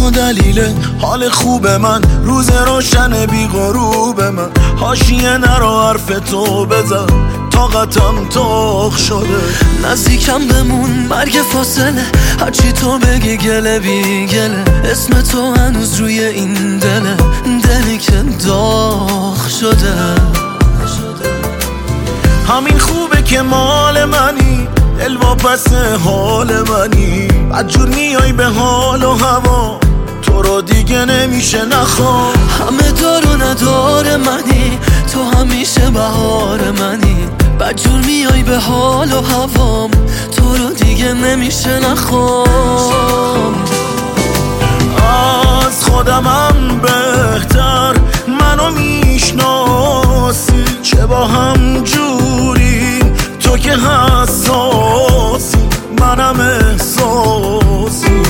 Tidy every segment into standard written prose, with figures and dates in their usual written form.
تو دلیل حال خوب من، روز روشن بی غروب من. حاشیه نرو حرف تو بزن، طاقتم تاخ شده. نزدیکم بمون مرگ فاصله، هرچی تو بگی گله بی گله. اسم تو هنوز روی این دله، دلی که داغ شده. همین خوبه که مال منی، دل واپس حال منی. بدجور میای به حال و هوا، تو رو دیگه نمیشه نخوام. همه دار و ندار منی، تو همیشه بهار منی. بدجور میای به حال و هوام، تو رو دیگه نمیشه نخوام. از خودمم بهتر منو میشناسی، چه با هم جوری تو که حساسی، منم احساسی.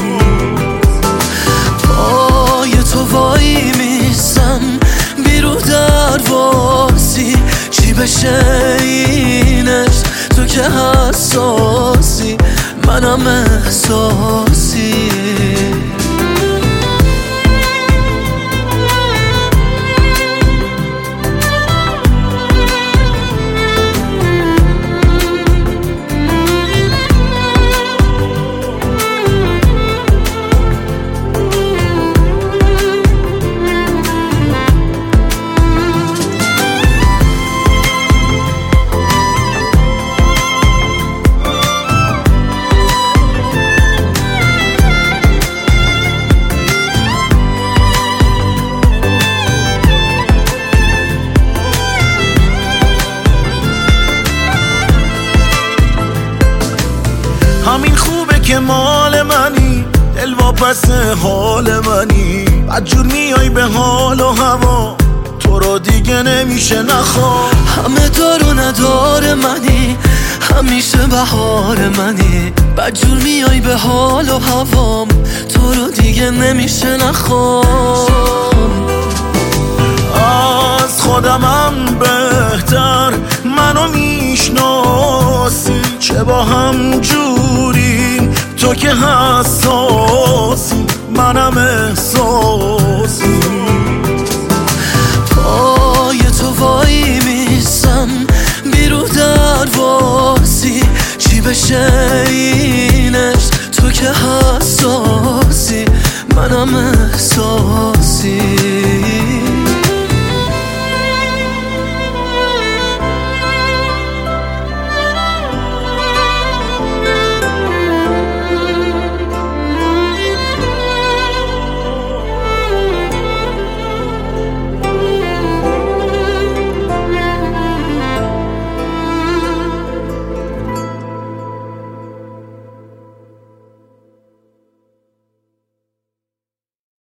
پای تو وای میسم بیرو درواسی، چی بشه اینش تو که حساسی، منم احساسی. همین خوبه که مال منی، دل واپس حال منی. بدجور میای به حال و هوا، تو رو دیگه نمیشه نخوام. همه دار و ندار منی، همیشه بهار منی. بدجور میای به حال و هوام، تو رو دیگه نمیشه نخوام. از خودمم بهتر منو میشناسی، چه با هم جوری تو که حساسی، منم احساسی. پای تو وای میسم بیرو درواسی، چی بشه اینش تو که حساسی، منم